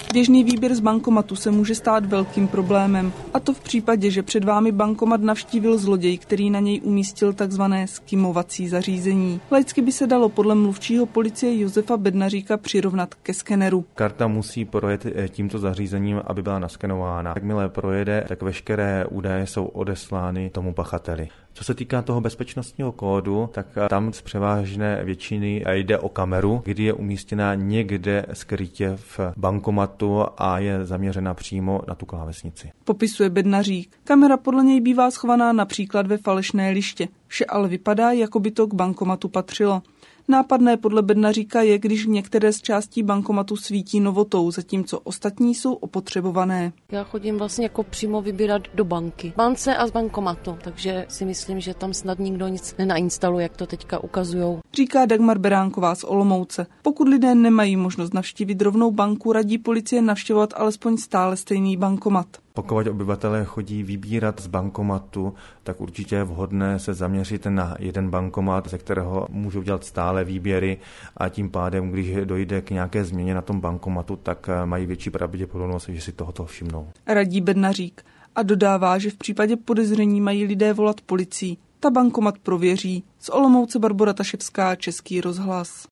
Běžný výběr z bankomatu se může stát velkým problémem, a to v případě, že před vámi bankomat navštívil zloděj, který na něj umístil takzvané skimovací zařízení. Laicky by se dalo podle mluvčího policie Josefa Bednaříka přirovnat ke skeneru. Karta musí projet tímto zařízením, aby byla naskenována. Jakmile projede, tak veškeré údaje jsou odeslány tomu pachateli. Co se týká toho bezpečnostního kódu, tak tam z převážné většiny jde o kameru, kdy je umístěna někde skrytě v bankomatu a je zaměřena přímo na tu klávesnici. Popisuje Bednařík. Kamera podle něj bývá schovaná například ve falešné liště. Vše ale vypadá, jako by to k bankomatu patřilo. Nápadné podle Bednaříka je, když některé z částí bankomatu svítí novotou, zatímco ostatní jsou opotřebované. Já chodím vlastně jako přímo vybírat do banky. Bance a z bankomatu, takže si myslím, že tam snad nikdo nic nenainstaluje, jak to teďka ukazujou. Říká Dagmar Beránková z Olomouce. Pokud lidé nemají možnost navštívit rovnou banku, radí policie navštěvovat alespoň stále stejný bankomat. Pokud obyvatelé chodí vybírat z bankomatu, tak určitě je vhodné se zaměřit na jeden bankomat, ze kterého můžou dělat stále výběry a tím pádem, když dojde k nějaké změně na tom bankomatu, tak mají větší pravděpodobnost, že si tohoto všimnou. Radí Bednařík a dodává, že v případě podezření mají lidé volat policii. Ta bankomat prověří. Z Olomouce Barbora Taševská, Český rozhlas.